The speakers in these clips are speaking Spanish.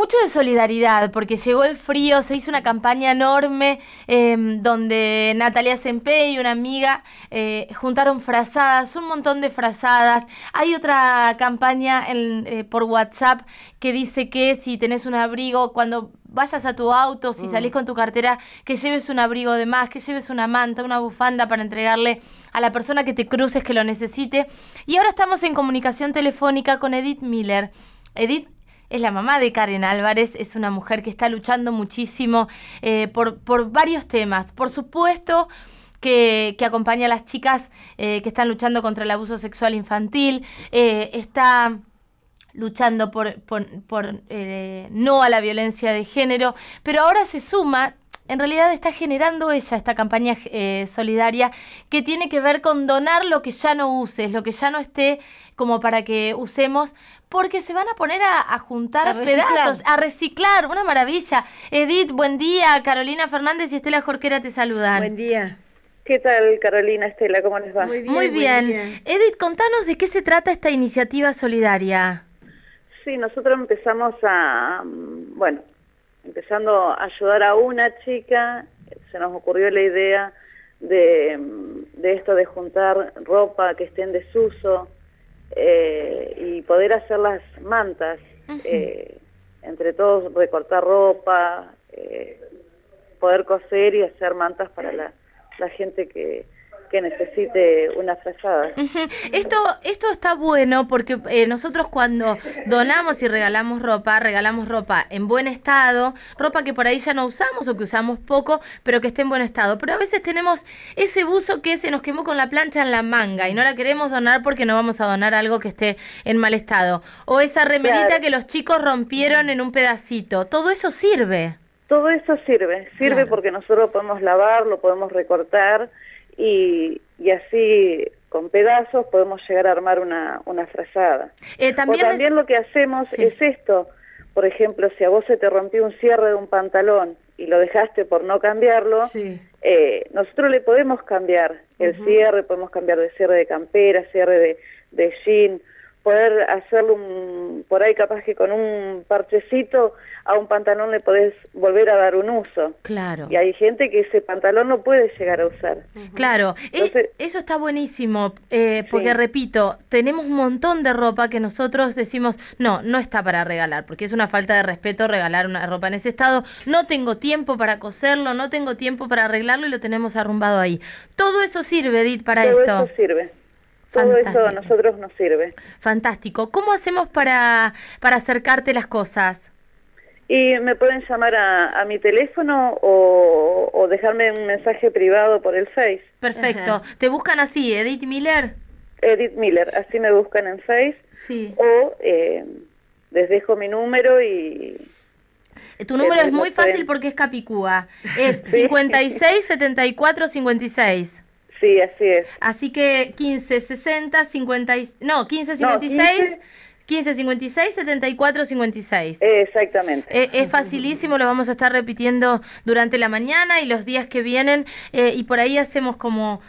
mucho de solidaridad, porque llegó el frío, se hizo una campaña enorme donde Natalia Sempe y una amiga juntaron frazadas, un montón de frazadas. Hay otra campaña por WhatsApp que dice que si tenés un abrigo, cuando vayas a tu auto, si salís con tu cartera, que lleves un abrigo de más, que lleves una manta, una bufanda para entregarle a la persona que te cruces que lo necesite. Y ahora estamos en comunicación telefónica con Edith Miller. Edith es la mamá de Karen Álvarez, es una mujer que está luchando muchísimo por varios temas. Por supuesto que acompaña a las chicas que están luchando contra el abuso sexual infantil, está luchando por no a la violencia de género, pero ahora se suma, en realidad está generando ella esta campaña solidaria que tiene que ver con donar lo que ya no uses, lo que ya no esté como para que usemos, porque se van a poner a juntar pedazos, a reciclar, una maravilla. Edith, buen día, Carolina Fernández y Estela Jorquera te saludan. Buen día. ¿Qué tal, Carolina, Estela? ¿Cómo les va? Muy bien. Edith, contanos de qué se trata esta iniciativa solidaria. Sí, nosotros empezando a ayudar a una chica, se nos ocurrió la idea de esto de juntar ropa que esté en desuso y poder hacer las mantas, entre todos recortar ropa, poder coser y hacer mantas para la gente que necesite una frazada. Esto está bueno porque nosotros cuando donamos y regalamos ropa en buen estado, ropa que por ahí ya no usamos o que usamos poco, pero que esté en buen estado. Pero a veces tenemos ese buzo que se nos quemó con la plancha en la manga y no la queremos donar porque no vamos a donar algo que esté en mal estado. O esa remerita que los chicos rompieron en un pedacito. Todo eso sirve. Todo eso sirve claro. Porque nosotros podemos lavarlo, podemos recortar y así con pedazos podemos llegar a armar una frazada. También lo que hacemos es esto, por ejemplo, si a vos se te rompió un cierre de un pantalón y lo dejaste por no cambiarlo, nosotros le podemos cambiar el cierre, podemos cambiar de cierre de campera, cierre de jean, poder hacerlo por ahí capaz que con un parchecito a un pantalón le podés volver a dar un uso. Claro. Y hay gente que ese pantalón no puede llegar a usar. Claro, entonces, eso está buenísimo, porque repito, tenemos un montón de ropa que nosotros decimos, no está para regalar, porque es una falta de respeto regalar una ropa en ese estado, no tengo tiempo para coserlo, no tengo tiempo para arreglarlo y lo tenemos arrumbado ahí. Todo eso sirve, Edith, para esto. Todo eso sirve. Todo eso a nosotros nos sirve. Fantástico. ¿Cómo hacemos para acercarte las cosas? Y me pueden llamar a mi teléfono o dejarme un mensaje privado por el Face. Perfecto. Ajá. ¿Te buscan así, Edith Miller? Edith Miller, así me buscan en Face. Sí. O les dejo mi número y... Tu número es muy fácil porque es Capicúa. Es 56 74 56. Sí, así es. Así que 15 60 50 no, 15 56 15 56 74 56. Exactamente. Es facilísimo, lo vamos a estar repitiendo durante la mañana y los días que vienen y por ahí hacemos como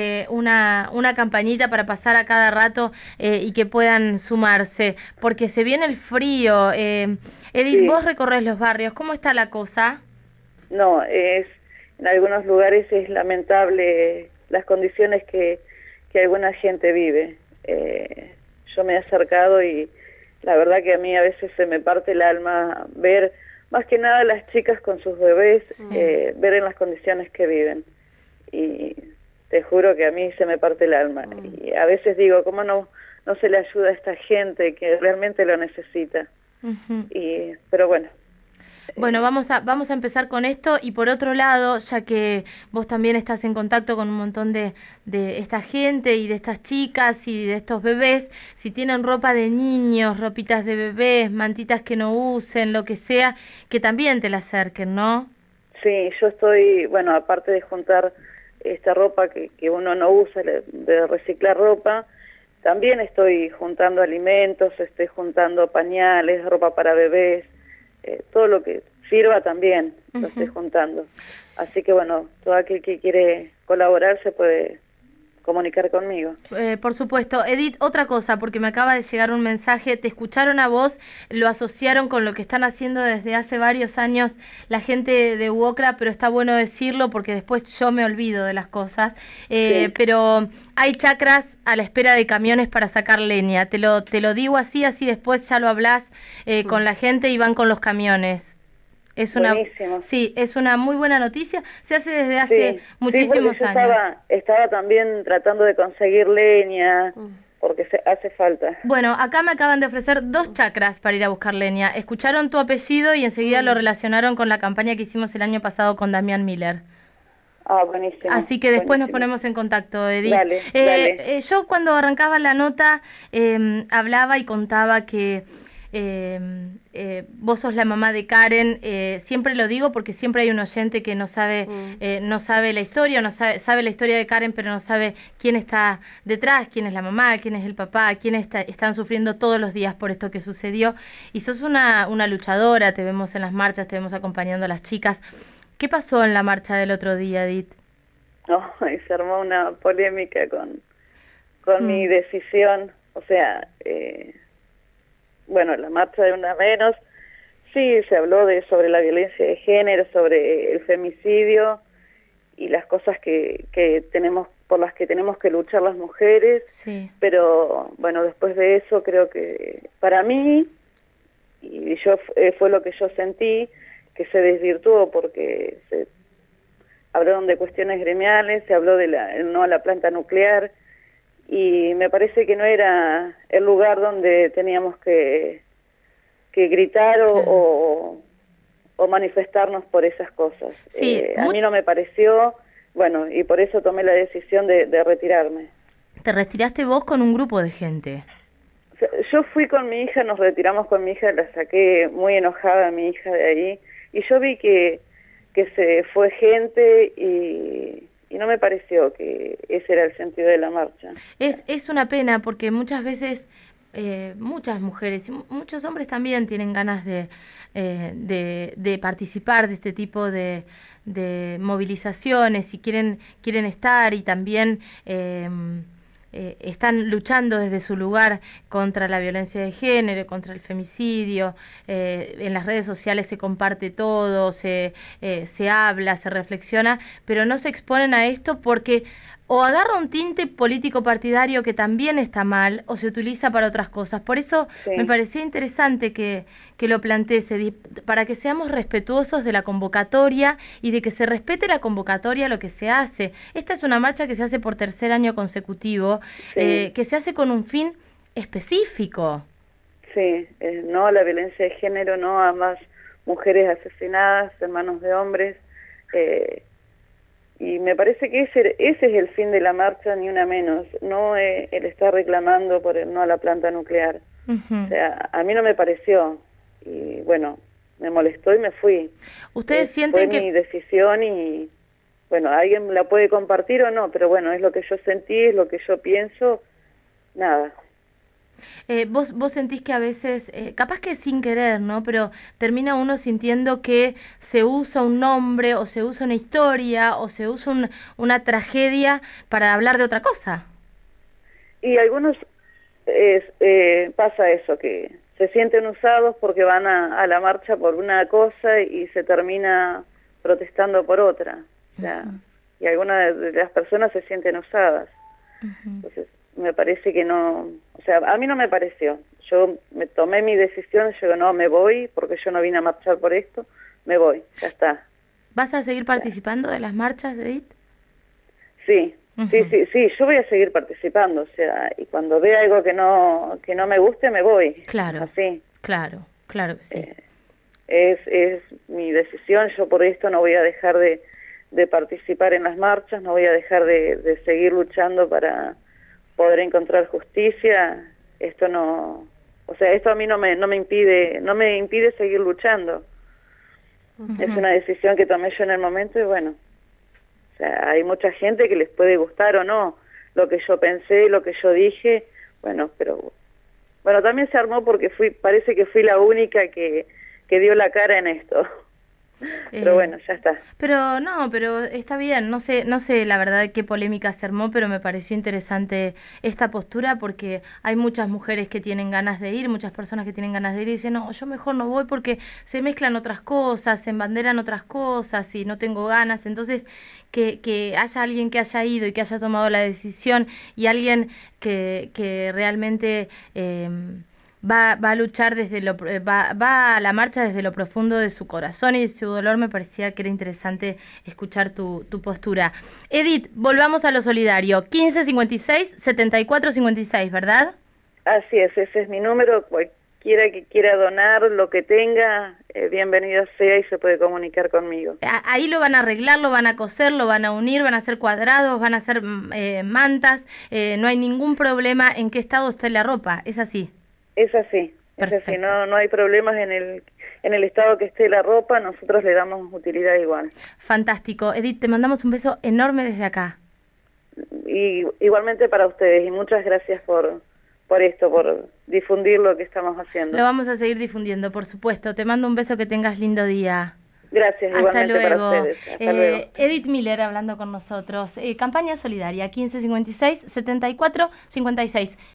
una campañita para pasar a cada rato y que puedan sumarse, porque se viene el frío. Edith, vos recorres los barrios, ¿cómo está la cosa? No, en algunos lugares es lamentable las condiciones que alguna gente vive. Yo me he acercado y la verdad que a mí a veces se me parte el alma ver más que nada las chicas con sus bebés, ver en las condiciones que viven. Y te juro que a mí se me parte el alma. Y a veces digo, ¿cómo no se le ayuda a esta gente que realmente lo necesita? Pero bueno. Bueno, vamos a empezar con esto y por otro lado, ya que vos también estás en contacto con un montón de esta gente y de estas chicas y de estos bebés, si tienen ropa de niños, ropitas de bebés, mantitas que no usen, lo que sea, que también te la acerquen, ¿no? Sí, yo estoy, bueno, aparte de juntar esta ropa que uno no usa, de reciclar ropa, también estoy juntando alimentos, estoy juntando pañales, ropa para bebés, todo lo que sirva también lo estoy juntando. Así que bueno, todo aquel que quiere colaborar se puede comunicar conmigo. Por supuesto. Edith, otra cosa, porque me acaba de llegar un mensaje, te escucharon a vos, lo asociaron con lo que están haciendo desde hace varios años la gente de UOCRA, pero está bueno decirlo porque después yo me olvido de las cosas, sí. Pero hay chacras a la espera de camiones para sacar leña, te lo digo así después ya lo hablas con la gente y van con los camiones. Sí, es una muy buena noticia. Se hace desde hace muchísimos años. Estaba también tratando de conseguir leña, porque hace falta. Bueno, acá me acaban de ofrecer 2 chacras para ir a buscar leña. Escucharon tu apellido y enseguida lo relacionaron con la campaña que hicimos el año pasado con Damián Miller. Ah, buenísimo. Así que después nos ponemos en contacto, Edith. Dale. Yo cuando arrancaba la nota hablaba y contaba que vos sos la mamá de Karen, siempre lo digo porque siempre hay un oyente que no sabe la historia, sabe la historia de Karen, pero no sabe quién está detrás, quién es la mamá, quién es el papá, quiénes están sufriendo todos los días por esto que sucedió. Y sos una luchadora, te vemos en las marchas, te vemos acompañando a las chicas. ¿Qué pasó en la marcha del otro día, Edith? Se armó una polémica con mi decisión, o sea... Bueno, la marcha de Una Menos, sí, se habló sobre la violencia de género, sobre el femicidio y las cosas por las que tenemos que luchar las mujeres, sí. Pero bueno, después de eso creo que para mí, y fue lo que yo sentí, que se desvirtuó porque se hablaron de cuestiones gremiales, se habló de no a la planta nuclear, y me parece que no era el lugar donde teníamos que gritar o manifestarnos por esas cosas. Sí, a mí no me pareció, bueno, y por eso tomé la decisión de retirarme. ¿Te retiraste vos con un grupo de gente? O sea, yo fui con mi hija, nos retiramos con mi hija, la saqué muy enojada a mi hija de ahí, y yo vi que se fue gente y no me pareció que ese era el sentido de la marcha. Es una pena porque muchas veces muchas mujeres y muchos hombres también tienen ganas de participar de este tipo de movilizaciones y quieren estar y también están luchando desde su lugar contra la violencia de género, contra el femicidio. En las redes sociales se comparte todo, se habla, se reflexiona, pero no se exponen a esto porque o agarra un tinte político partidario que también está mal o se utiliza para otras cosas. Por eso me parecía interesante que lo plantees, Edith, para que seamos respetuosos de la convocatoria y de que se respete la convocatoria lo que se hace. Esta es una marcha que se hace por 3er año consecutivo, que se hace con un fin específico. Sí, no a la violencia de género, no a más mujeres asesinadas en manos de hombres, y me parece que ese es el fin de la marcha, ni una menos, no el estar reclamando por el no a la planta nuclear. O sea, a mí no me pareció, y bueno, me molestó y me fui. ¿Ustedes sienten fue mi decisión y, bueno, alguien la puede compartir o no, pero bueno, es lo que yo sentí, es lo que yo pienso, nada. Vos sentís que a veces, capaz que sin querer, ¿no? Pero termina uno sintiendo que se usa un nombre o se usa una historia o se usa una tragedia para hablar de otra cosa. Y algunos pasa eso, que se sienten usados porque van a la marcha por una cosa y se termina protestando por otra. O sea, y algunas de las personas se sienten usadas. Entonces, me parece que no, o sea, a mí no me pareció. Yo me tomé mi decisión, yo digo, no, me voy, porque yo no vine a marchar por esto, me voy, ya está. ¿Vas a seguir participando de las marchas, Edith? Sí, sí, yo voy a seguir participando, o sea, y cuando vea algo que no me guste, me voy. Claro, así. Claro que sí. Es mi decisión, yo por esto no voy a dejar de participar en las marchas, no voy a dejar de seguir luchando para poder encontrar justicia. Esto no, o sea, esto a mí no me impide seguir luchando. Es una decisión que tomé yo en el momento y bueno, o sea, hay mucha gente que les puede gustar o no lo que yo pensé, lo que yo dije, bueno, pero bueno, también se armó porque parece que fui la única que dio la cara en esto. Pero bueno, ya está. Pero no, pero está bien, no sé la verdad qué polémica se armó, pero me pareció interesante esta postura porque hay muchas mujeres que tienen ganas de ir, muchas personas que tienen ganas de ir y dicen, no, yo mejor no voy porque se mezclan otras cosas, se embanderan otras cosas y no tengo ganas. Entonces, que haya alguien que haya ido y que haya tomado la decisión y alguien que realmente... va a luchar va a la marcha desde lo profundo de su corazón y de su dolor. Me parecía que era interesante escuchar tu postura. Edith, volvamos a lo solidario. 1556-7456, ¿verdad? Así es, ese es mi número. Cualquiera que quiera donar lo que tenga, bienvenido sea y se puede comunicar conmigo. Ahí lo van a arreglar, lo van a coser, lo van a unir, van a hacer cuadrados, van a hacer mantas. No hay ningún problema en qué estado esté la ropa, ¿es así? Es así, perfecto. Es así, no hay problemas en el estado que esté la ropa, nosotros le damos utilidad igual. Fantástico. Edith, te mandamos un beso enorme desde acá. Y igualmente para ustedes, y muchas gracias por esto, por difundir lo que estamos haciendo. Lo vamos a seguir difundiendo, por supuesto. Te mando un beso, que tengas lindo día. Gracias, hasta igualmente luego. Para ustedes. Hasta luego. Edith Miller hablando con nosotros. Campaña solidaria 1556-7456.